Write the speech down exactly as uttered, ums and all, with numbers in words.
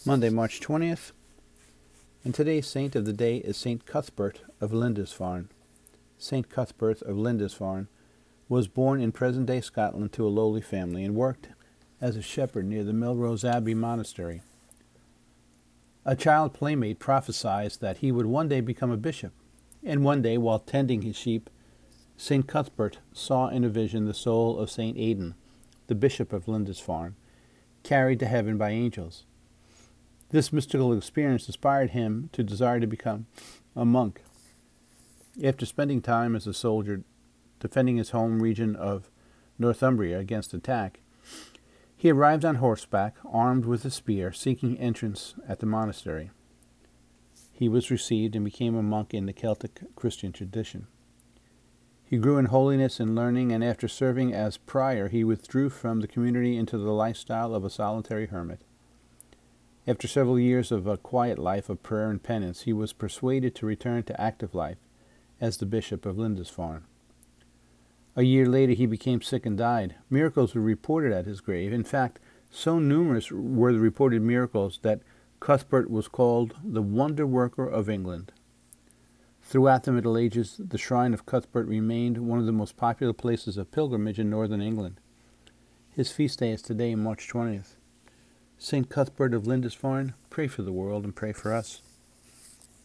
Monday, March twentieth, and today's saint of the day is Saint Cuthbert of Lindisfarne. Saint Cuthbert of Lindisfarne was born in present-day Scotland to a lowly family and worked as a shepherd near the Melrose Abbey monastery. A child playmate prophesied that he would one day become a bishop, and one day, while tending his sheep, Saint Cuthbert saw in a vision the soul of Saint Aidan, the bishop of Lindisfarne, carried to heaven by angels. This mystical experience inspired him to desire to become a monk. After spending time as a soldier defending his home region of Northumbria against attack, he arrived on horseback, armed with a spear, seeking entrance at the monastery. He was received and became a monk in the Celtic Christian tradition. He grew in holiness and learning, and after serving as prior, he withdrew from the community into the lifestyle of a solitary hermit. After several years of a quiet life of prayer and penance, he was persuaded to return to active life as the Bishop of Lindisfarne. A year later, he became sick and died. Miracles were reported at his grave. In fact, so numerous were the reported miracles that Cuthbert was called the Wonder Worker of England. Throughout the Middle Ages, the shrine of Cuthbert remained one of the most popular places of pilgrimage in northern England. His feast day is today, March twentieth. Saint Cuthbert of Lindisfarne, pray for the world and pray for us.